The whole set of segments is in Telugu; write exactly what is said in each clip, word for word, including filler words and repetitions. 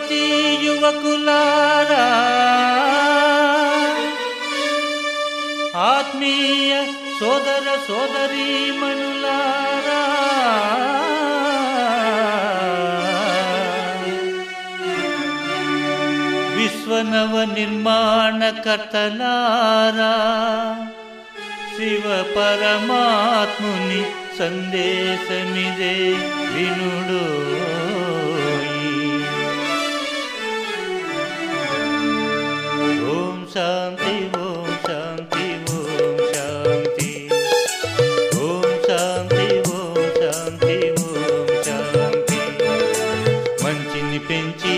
యువతీ యువకులారా, ఆత్మీయ సోదర సోదరీమణులారా, విశ్వనవ నిర్మాణకర్తలారా, శివ పరమాత్ముని సందేశమిదే వినుడు. ఓం శాంతి ఓం శాంతి ఓం శాంతి. ఓం శాంతి ఓం శాంతి ఓం శాంతి. మంచిని పెంచి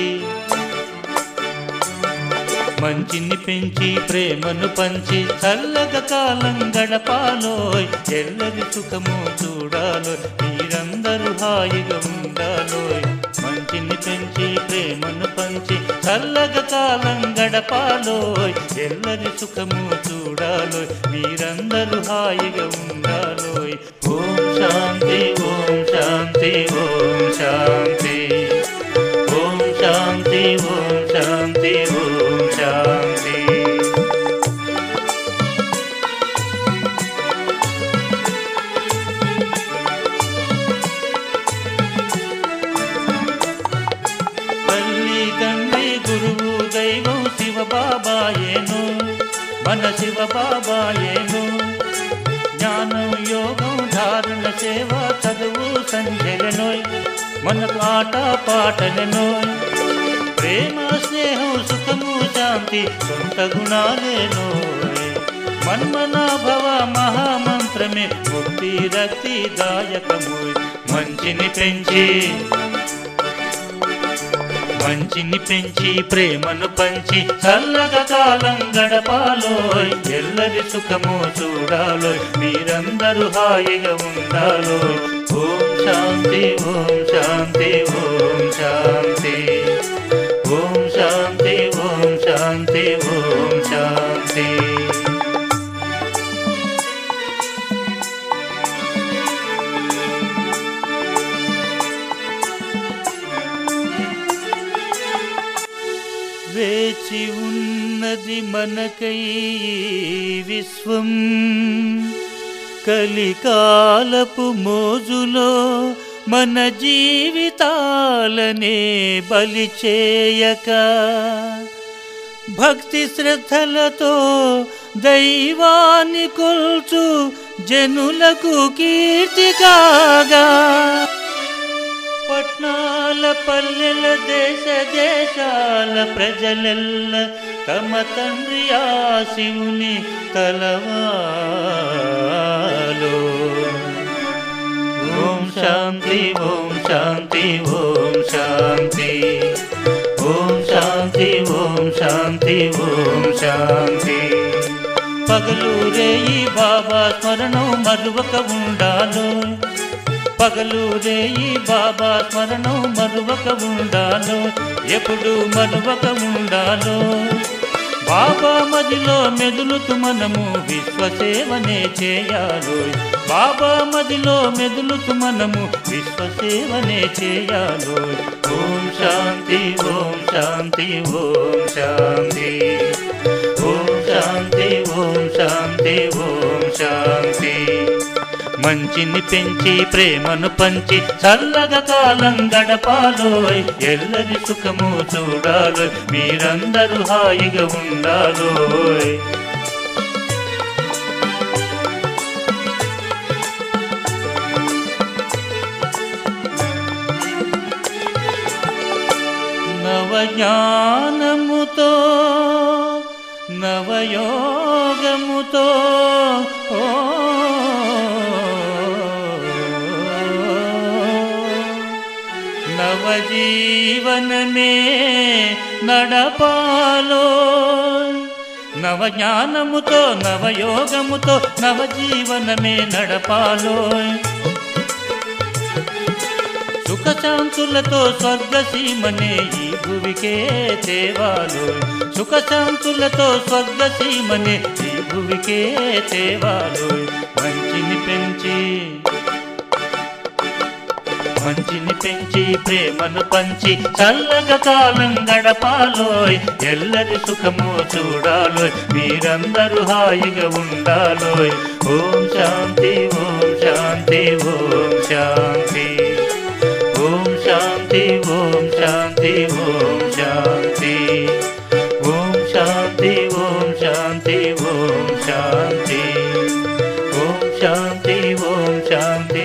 మంచిని పెంచి ప్రేమను పంచి చల్లగా కాలం గడపాలోయ్. ఎల్లరి సుఖము చూడాలోయ్, మీరందరూ హాయిగా ఉండాలోయ్. మంచిని పెంచి ప్రేమను పంచి చల్లగా కాలం గడపాలోయ్. ఎల్లరి సుఖము చూడాలోయ్, మీరందరూ హాయిగా ఉండాలోయ్. ఓం శాంతి ఓం శాంతి ఓం శాంతి. ఓం శాంతి ఓం శాంతి ఓం శాంతి. తల్లి తండ్రి గురువు దైవం శివ బాబాయేను, మన శివ బాబాయేను. జ్ఞానం యోగం ధారణ సేవ చదువు సంధ్యలనోయ్, మనకు ఆట పాటలనోయ్. ప్రేమ స్నేహం సుఖము శాంతి సొంత గుణాలేనోయ్. మన్మనాభవ మహామంత్రమే ముక్తి రక్తి దాయకమోయ్. మంచిని పెంచి మంచిని పెంచి ప్రేమను పంచి చల్లగా కాలం గడపాలోయ్. ఎల్లరి సుఖము చూడాలోయ్, మీరందరూ హాయిగా ఉండాలోయ్. ఓం శాంతి ఓం శాంతి ఓం శాంతి. ఓం శాంతి ఓం శాంతి ఓం శాంతి. వేచి ఉన్నది మనకై విశ్వం, కలికాలపు మోజులో మన జీవితాలనే బలి చేయక, భక్తి శ్రద్ధలతో దైవాన్ని కొల్చు జనులకు కీర్తి కాగా. పట్నాల పల్లెల దేశ దేశాల ప్రజలెల్ల తమ తండ్రి ఆ శివుని తలవాలో. ఓం శాంతి ఓం శాంతి ఓం శాంతి. ఓం శాంతి ఓం శాంతి ఓం శాంతి. పగలు రేయి బాబా స్మరణం మరువక ఉండాలో. పగలు రేయి బాబా స్మరణం మరువక ఉండాలో, ఎప్పుడు మరువక ఉండాలో. బాబా మదిలో మెదులుతూ మనము విశ్వసేవనే చేయాలో. బాబా మదిలో మెదులుతూ మనము విశ్వసేవనే చేయాలో. ఓం శాంతి ఓం శాంతి ఓం శాంతి. ఓం శాంతి ఓం శాంతి ఓం శాంతి. మంచిని పెంచి ప్రేమను పంచి చల్లగా కాలం గడపాలోయ్. ఎల్లరి సుఖము చూడాలోయ్, మీరందరూ హాయిగా ఉండాలోయ్. నవజ్ఞానముతో నవయోగముతో ఓ నవజీవనమే నడపాలో. నవజ్ఞానముతో నవయోగముతో నవజీవనమే నడపాలో. సుఖశాంతులతో స్వర్గసీమనే ఈ భువికే తేవాలో. సుఖశాంతులతో స్వర్గసీమనే ఈ భువికే తేవాలో. మంచిని పెంచి మంచిని పెంచి ప్రేమను పంచి చల్లగా కాలం గడపాలోయ్, ఎల్లరి సుఖము చూడాలోయ్, మీరందరూ హాయిగా ఉండాలోయ్. ఓం శాంతి ఓం శాంతి ఓం శాంతి ఓం శాంతి ఓం శాంతి ఓం శాంతి ఓం శాంతి ఓం శాంతి ఓం శాంతి ఓం శాంతి ఓం శాంతి